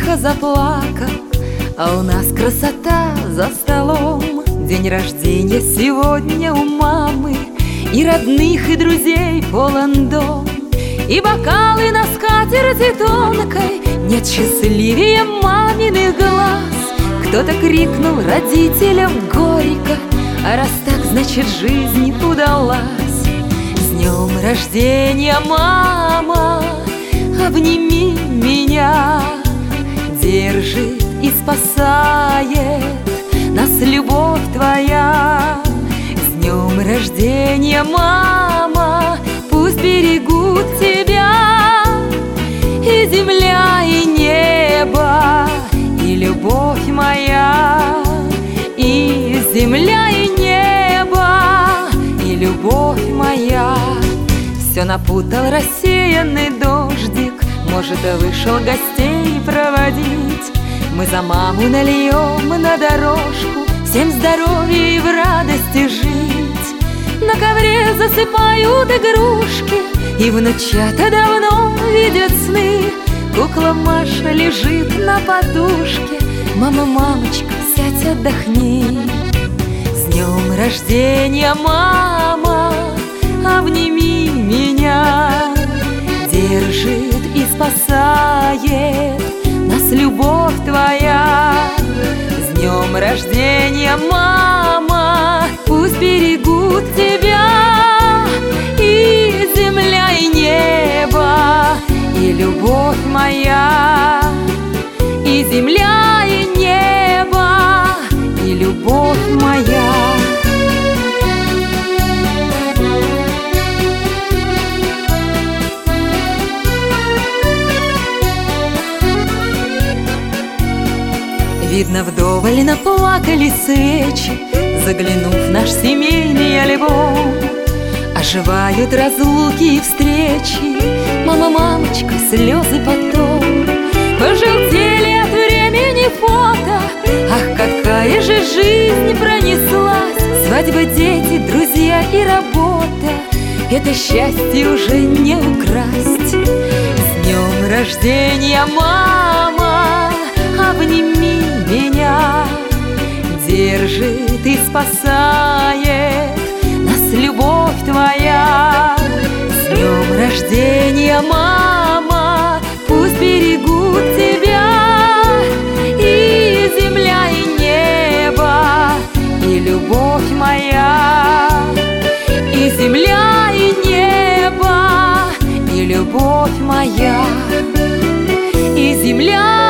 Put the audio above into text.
тихо заплакал, а у нас красота за столом. День рождения сегодня у мамы, и родных, и друзей полон дом, и бокалы на скатерти тонкой. Нет счастливее маминых глаз. Кто-то крикнул родителям горько: а раз так, значит, жизнь удалась. С днем рождения, мама, обними меня. Держит и спасает нас любовь твоя. С днем рождения, мама, пусть берегут тебя и земля, и небо, и любовь моя. И земля, и небо, и любовь моя. Все напутал рассеянный дождик, может, вышел гостей проводить. Мы за маму нальем на дорожку, всем здоровья и в радости жить. На ковре засыпают игрушки, и внучата давно видят сны. Кукла Маша лежит на подушке. Мама, мамочка, сядь, отдохни. С днем рождения, мама, обними меня. Держит и спасает нас любовь твоя. С днем рождения, мама, пусть берегут тебя и земля, и небо, и любовь моя. И земля, и небо, и любовь моя. Видно, вдоволь наплакали свечи, заглянув в наш семейный альбом. Оживают разлуки и встречи, мама, мамочка, слезы потом. Пожелтели от времени фото, ах, какая же жизнь пронеслась. Свадьба, дети, друзья и работа, это счастье уже не украсть. С днем рождения, мама, обними меня. Держит и спасает нас любовь твоя. С днем рождения, мама, пусть берегут тебя и земля, и небо, и любовь моя. И земля, и небо, и любовь моя. И земля,